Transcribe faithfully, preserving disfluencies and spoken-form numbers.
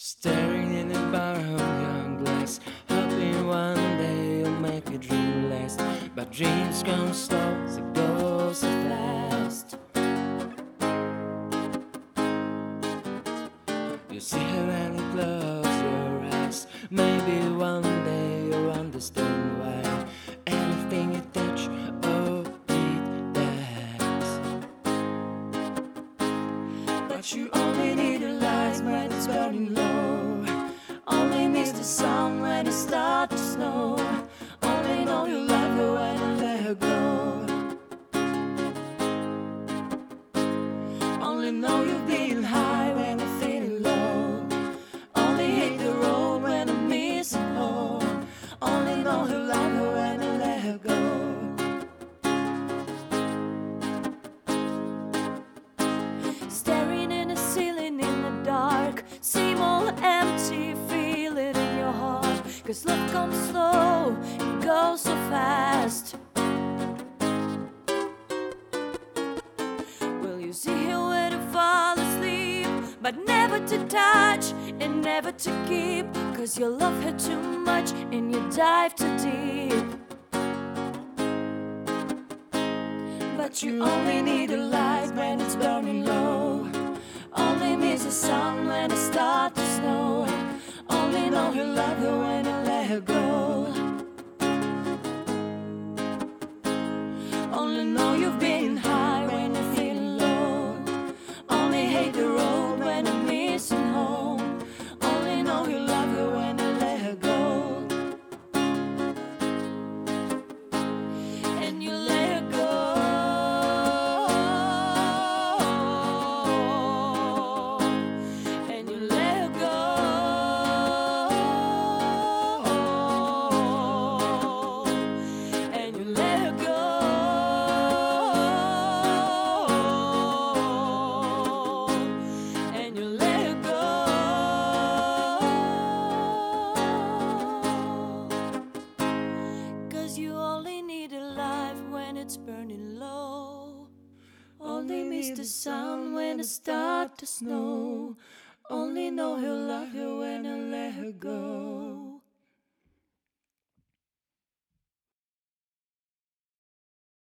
Staring in the bar of young glass, hoping one day you'll make a dream last. But dreams come slow, so go so fast. You see her when you close your eyes. Maybe one day you'll understand why anything you touch, oh, it dies. But you only need a light when it's burning low. Only miss the sun when it starts to snow. Only know you love her when you let her go. Only know you've been high when you're feeling low. Only hate the road when you're missing home. Only know you love her when you let her go. Staring in the ceiling in the dark, seem all empty, feel it in your heart. Cause love comes slow, it goes so fast. Will you see her when you fall asleep? But never to touch and never to keep. Cause you love her too much and you dive too deep. But you only need a light when it's burning low. Only miss the sun when it starts to snow. Only know you love her when you let her go. Only know you've been high when you're feeling low. Only hate the road when you're missing home. Only know you love her when you let her go. And you let her go. And you let her go. And you let her go. And you let her go. Cause you only need a life when it's burning low. Only miss the sun when it starts to snow. Only know he'll love you when you let her go.